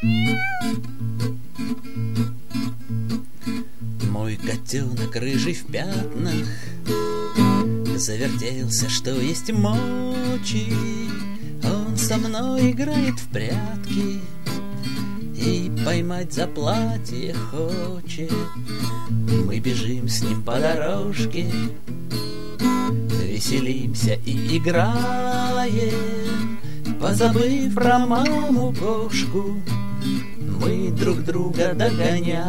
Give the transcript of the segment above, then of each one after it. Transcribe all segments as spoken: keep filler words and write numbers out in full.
Мой котенок рыжий в пятнах завертелся, что есть мочи. Он со мной играет в прятки и поймать за платье хочет. Мы бежим с ним по дорожке, веселимся и играем, позабыв про маму-кошку. Мы друг друга догоняем.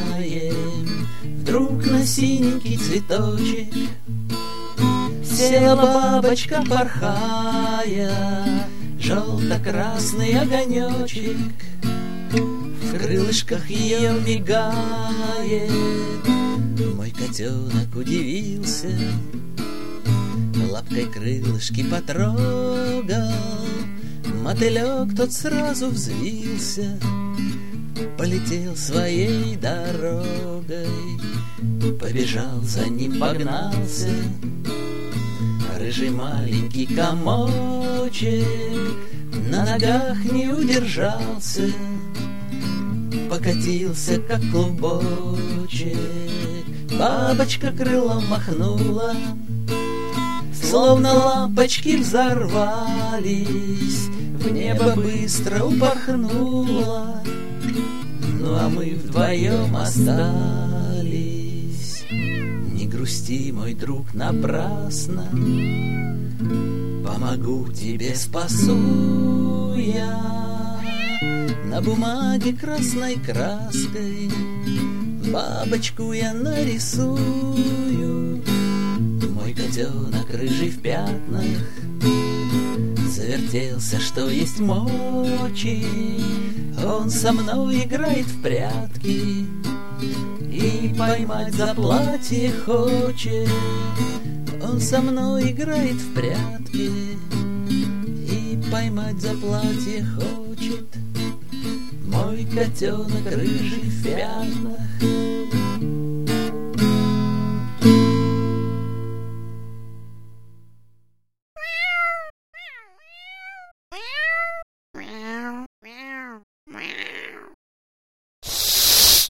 Вдруг на синенький цветочек села бабочка, порхая, желто-красный огонечек в крылышках ее мигает. Мой котенок удивился, лапкой крылышки потрогал. Мотылек тот сразу взвился, полетел своей дорогой. Побежал за ним, погнался рыжий маленький комочек, на ногах не удержался, покатился, как клубочек. Бабочка крылом махнула, словно лампочки взорвались, в небо быстро упорхнула. Ну а мы вдвоем остались. Не грусти, мой друг, напрасно, помогу тебе, спасу я. На бумаге красной краской бабочку я нарисую. Мой котенок рыжий в пятнах завертелся, что есть мочи. Он со мной играет в прятки и поймать за платье хочет. Он со мной играет в прятки и поймать за платье хочет. Мой котенок рыжий в пятнах